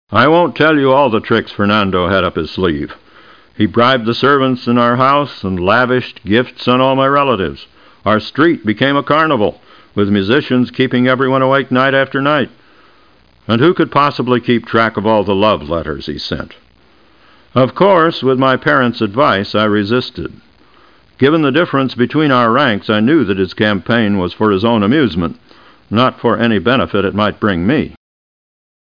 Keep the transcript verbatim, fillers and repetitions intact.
I won't tell you all the tricks Fernando had up his sleeve. He bribed the servants in our house and lavished gifts on all my relatives. Our street became a carnival, with musicians keeping everyone awake night after night. And who could possibly keep track of all the love letters he sent? Of course, with my parents' advice, I resisted. Given the difference between our ranks, I knew that his campaign was for his own amusement, not for any benefit it might bring me.